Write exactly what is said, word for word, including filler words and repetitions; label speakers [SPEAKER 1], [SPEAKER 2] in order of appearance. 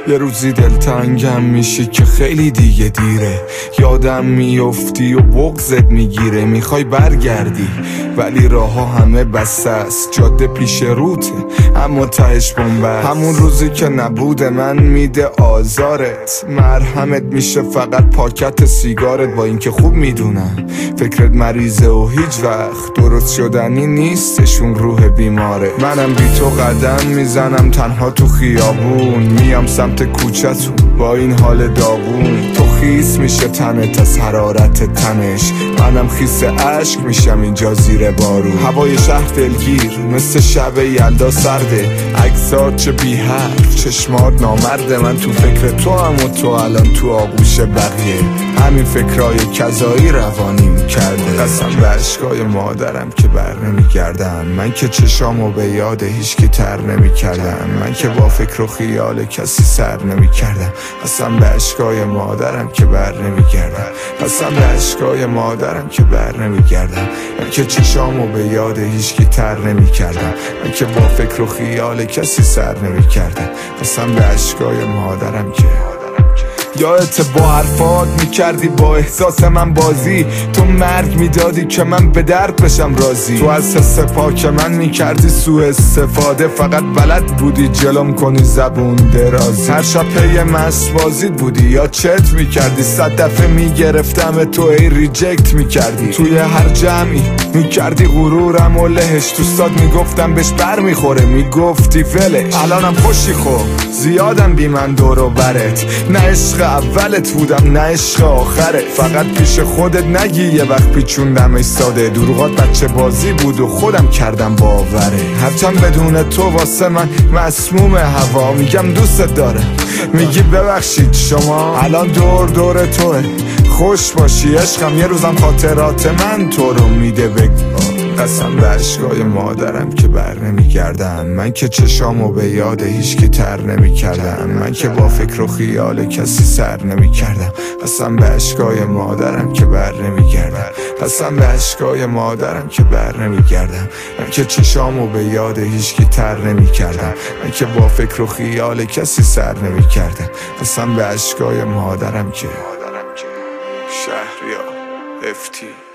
[SPEAKER 1] یه روزی دلتنگم میشه که خیلی دیگه دیره، یادم میافتی و بغضت میگیره، میخوای برگردی ولی راه ها همه بسته است، جاده پیش روته اما تهش بنبست. همون روزی که نبوده من میده آزارت، مرهمت میشه فقط پاکت سیگارت، با اینکه خوب میدونم فکرت مریضه و هیچ وقت درست شدنی نیستشون روح بیماره. منم بی تو قدم میزنم تنها تو خیابون، میام سمت کوچه‌تون با این حال داغون. تو خیس میشه تنت از حرارت تنش، منم خیس عشق میشم اینجا زیر بارون. هوای شهر دلگیر مثل شب یلدا سرده، عکسات چه بی حرف چشمات نامرده. من تو فکر تو هم و تو الان تو آغوش بقیه، همین فکرای کذایی روانیم کرده. قسم به عشقای مادرم که بر نمیگردم، من که چشامو به یاد هیچکی تر نمیکردم، من که با فکر و خیال کسی سر نمیکردم. قسم به عشقای مادرم که بر نمیگردم، قسم به عشقای مادرم که بر نمیگردم، من که چشامو به یاد هیچکی تر نمیکردم، من که با فکر و خیال کسی سر نمیکردم. قسم به عشقای مادرم که یادت با حرفات میکردی با احساس من بازی، تو مرگ میدادی که من به درد بشم راضی. تو از حس پاک من میکردی سوء استفاده، فقط بلد بودی جلوم کنی زبون درازی. هر شب پی مست بازی بودی یا چت میکردی، صد دفعه میگرفتم تو ای ریجکت میکردی. توی هر جمعی میکردی غرورم و لهش، دوستات میگفتم بهش بر میخوره میگفتی ولش. الانم خوشی خوب زیادم بی من دور و برت، نه عشق اولت بودم نه عشق آخرت. فقط پیش خودت نگی یه وقت پیچوندم ایستاده، دروغات بچه بازی بود و خودم کردم باوره. هرچند بدون تو واسه من مسموم هوا، میگم دوستت داره میگی ببخشید شما. الان دور دور توه خوش باشی عشقم، یه روزم خاطرات من تو رو میده بگو. قسم به عشقای مادرم که بر نمیگردم، من که چشامو به یاد هیچکی تر نمیکردم، من که با فکر و خیال کسی سر نمیکردم. قسم به عشقای مادرم که بر نمیگردم، قسم به عشقای مادرم که بر نمیگردم، من که چشامو به یاد هیچکی تر نمیکردم، من که با فکر و خیال کسی سر نمیکردم. قسم به عشقای مادرم که شهریار افتی.